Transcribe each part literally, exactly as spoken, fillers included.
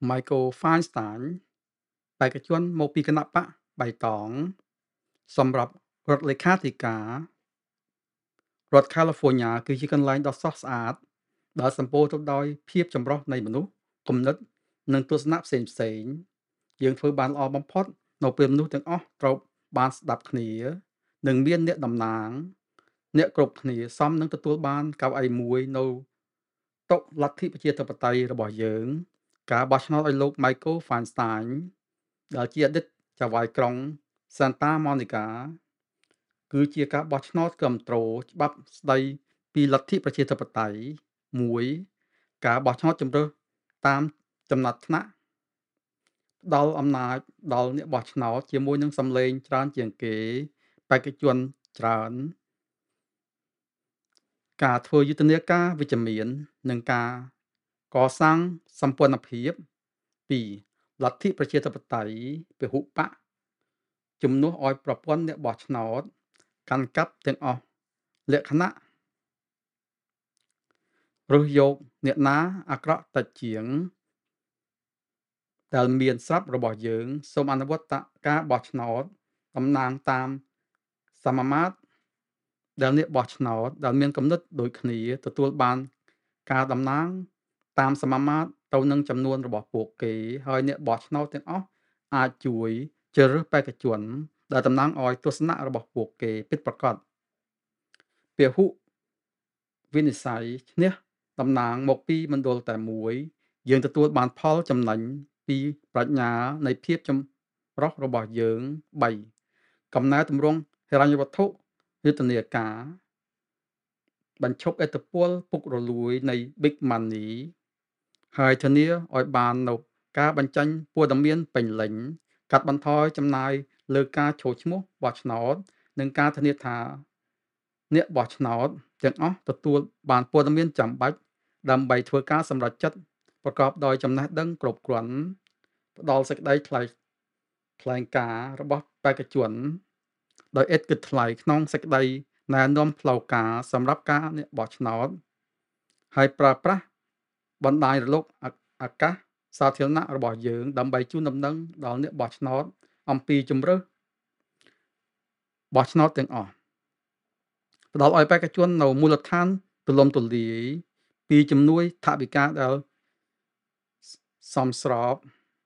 Michael Feinstein បេក្ខជនមកពីគណៈបកបៃតងសម្រាប់រដ្ឋលេខាធិការរដ្ឋ California គឺជាកន្លែងដ៏ស្រស់ស្អាតដែលសម្បូរទៅដោយភាពចម្រុះនៃមនុស្សគំនិតនិងទស្សនៈផ្សេងៗយើងធ្វើបានល្អបំផុតនៅពេលមនុស្សទាំងអស់ត្រូវបានស្ដាប់គ្នានិងមានអ្នកតំណាងអ្នកគ្រប់គ្នាសមនឹងទទួលបានកៅអីមួយនៅតុលទ្ធិប្រជាធិបតេយ្យរបស់យើងការបោះឆ្នោតឲ្យលោក Michael Feinstein ដែលជាអតីតចៅហ្វាយក្រុង Santa Monica គឺជាការបោះឆ្នោតគាំទ្រច្បាប់ស្តីពីលទ្ធិប្រជាធិបតេយ្យមួយការបោះឆ្នោតជម្រើសតាមចំណាត់ថ្នាក់ផ្ដល់អំណាចដល់អ្នកបោះឆ្នោតជាមួយនឹងសម្លេងច្រើនជាងគេបេក្ខជនច្រើនការធ្វើយុទ្ធនាការវិជ្ជមាននិងការកសាងសម្ព័ន្ធភាពពីលទ្ធិប្រជាធិបតេយ្យពហុបកជំនួសឲ្យប្រព័ន្ធអ្នកបោះឆ្នោតកាន់កាប់ទាំងអស់លក្ខណៈរើសយកអ្នកណាអាក្រក់តិចជាងដែលមានស្រាប់របស់យើងសូមអនុវត្តការបោះឆ្នោតតំណាងតាមសមាមាត្រដែលអ្នកបោះឆ្នោតដែលមានគំនិតដូចគ្នាទទួលបានការតំណាងតាមសមាមាត្រទៅនឹងចំនួនរបស់ពួកគេហើយអ្នកបោះឆ្នោតទាំងអស់អាចជួយជ្រើសរើសបេក្ខជនដែលតំណាងឲ្យទស្សនៈរបស់ពួកគេពិតប្រាកដពហុវិនិស្ស័យឈ្នះតំណាងមកពីមណ្ឌលតែមួយយើងទទួលបានផលចំណេញពីប្រាជ្ញានៃភាពចម្រុះរបស់យើងបីកំណែទម្រង់ហិរញ្ញវត្ថុយុទ្ធនាការបញ្ឈប់ឥទ្ធិពលពុករលួយនៃ Big Money ហើយធានាឲ្យបាននូវការបញ្ចេញព័ត៌មានពេញលេញកាត់បន្ថយចំណាយលើការចូលឈ្មោះបោះឆ្នោតនិងការធានាថាអ្នកបោះឆ្នោតទាំងអស់ទទួលបានព័ត៌មានចាំបាច់ដើម្បីធ្វើការសម្រេចចិត្តប្រកបដោយចំណេះដឹងគ្រប់គ្រាន់ផ្ដល់សេចក្តីថ្លែងថ្លែងការណ៍របស់បេក្ខជនដោយឥតគិតថ្លៃក្នុងសេចក្តីណែនាំផ្លូវការសម្រាប់ការអ្នកបោះឆ្នោតហើយប្រើប្រាស់បណ្ដាញរលកអាកាសសាធារណៈរបស់យើងដើម្បីជូនដំណឹងដល់អ្នកបោះឆ្នោតអំពីជម្រើសបោះឆ្នោតទាំងអស់ផ្ដល់ឲ្យបេក្ខជននៅមូលដ្ឋានទូលំទូលាយពីជំនួយថវិកាដែលសមស្រប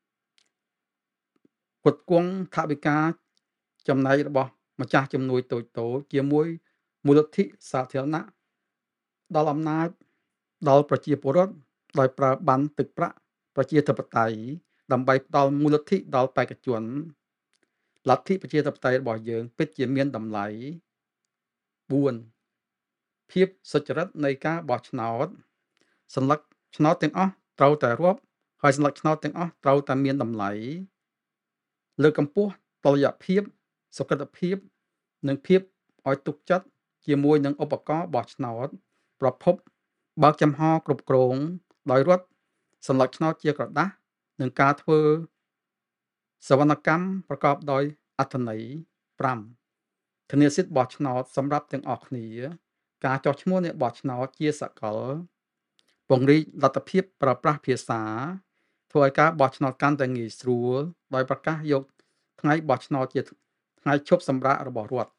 ផ្គត់ផ្គង់ថវិកាចំណែករបស់ម្ចាស់ជំនួយតូចៗជាមួយមូលនិធិសាធារណៈដល់អំណាចដល់ប្រជាពលរដ្ឋដោយប្រើប័ណ្ណទឹកប្រាក់ប្រជាធិបតេយ្យដើម្បីផ្ដល់មូលនិធិដល់បេក្ខជនលទ្ធិប្រជាធិបតេយ្យរបស់យើងពិតជាមានតម្លៃបួនភាពសុចរិតនៃការបោះឆ្នោតសញ្ញាឆ្នោតទាំងអស់ត្រូវតែរាប់ហើយសញ្ញាឆ្នោតទាំងអស់ត្រូវតែមានតម្លៃលើកកម្ពស់តុល្យភាពសុក្រិតភាពនិងភាពឲ្យទុកចិត្តជាមួយនឹងឧបករណ៍បោះឆ្នោតប្រភពបើកចំហគ្រប់គ្រងដោយរដ្ឋសញ្ញាឆ្នោតជាក្រដាស់និងការធ្វើសវនកម្មប្រកបដោយអត្ថន័យប្រាំធានាសិទ្ធិបោះឆ្នោតសម្រាប់ទាំងអស់គ្នាការចោះឈ្មោះអ្នកបោះឆ្នោតជាសកលពង្រីកលទ្ធភាពប្រើប្រាស់ភាសាធ្វើឲ្យការបោះឆ្នោតកាន់តែងាយស្រួលដោយប្រកាសយកថ្ងៃបោះឆ្នោតជាថ្ងៃឈប់សម្រាករបស់រដ្ឋ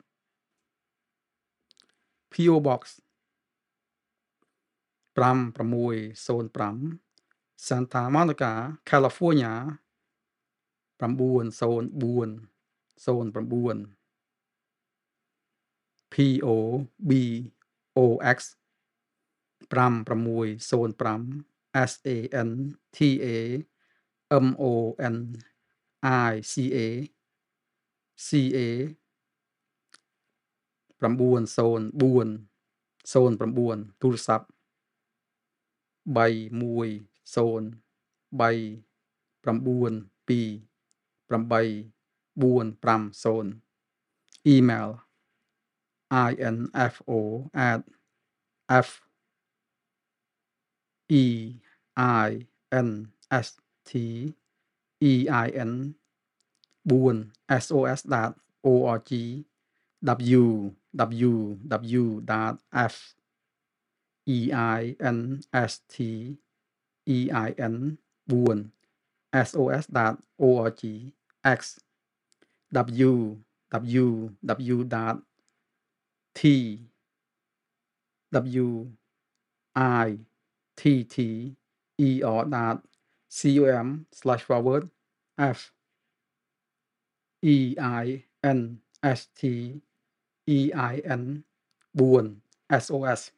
ភី អូ Box ប្រាំប្រាំមួយសូនប្រាំ Santa Monica California ប្រាំបួនសូនបួនសូនប្រាំបួន ភី អូ ប៊ី អូ អេក្ស ប្រាំប្រាំមួយសូនប្រាំ S A N T A M O N I C A C A ប្រាំបួនសូនបួនសូនប្រាំបួនទូរស័ព្ទបីមួយសូនបីប្រាំបួនពីរប្រាំបីបួនប្រាំសូន email info at f e i n s t e i n បួន sos org www.f e i n s t e i n បួន sos.org x www.twitter.com slash forward f e i n s t e i n bốn sos